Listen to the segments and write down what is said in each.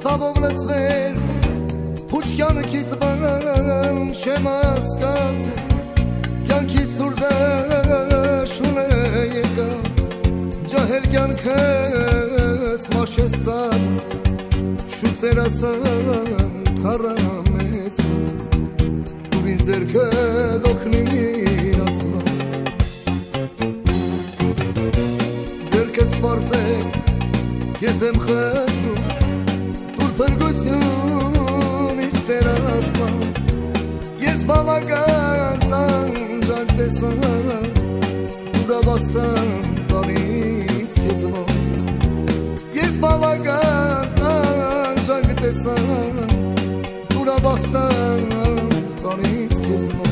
ցավով լցվել փուչ կյանքից բան չեմ հասկացել կյանքի սուրդը շունը եկա ջահել կյանքս մաշեստան շուտ ծերացան թարամեց դու ինձ ձերքը դոքնիր աստված ձերքս պարզեք ես եմ խնդրում դուր փրկությունից Տեր Աստված ես բավական անջանք տեսա դուրավաստան տանից քեզ մոտ ես բավական անջանք տեսա դուրավաստան տանից քեզ մոտ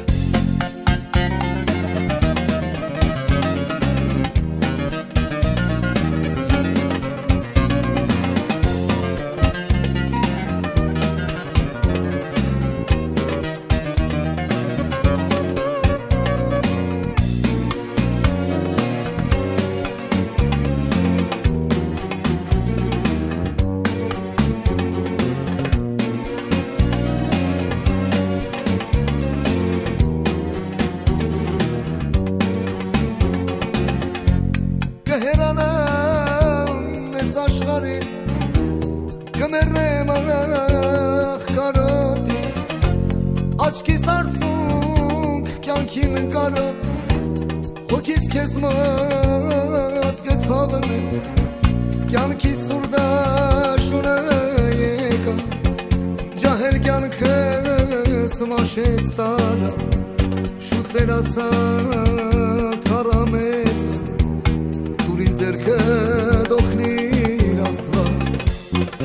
Կհերանամ ես աշխարհից կմեռնեմ աղքարոտից աչքիս արցունք կյանքին կարոտ հոգիս քեզ մոտ կթողնեմ կյանքի սուրդա շունը եկա ջահել կյանքս մաշես տարա շուտ ծերացա թարամեց ձերքը դոքնիր Աստված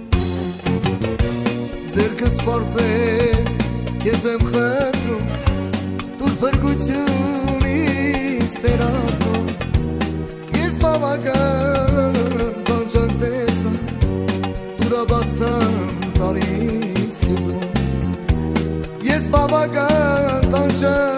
ձերքս պարզեք ես եմ խնդրում դուր փրկությունից Տեր Աստված ես բավական բանջանք տեսա դուրավաստան տարից քեզ մոտ ես բավական բանջանք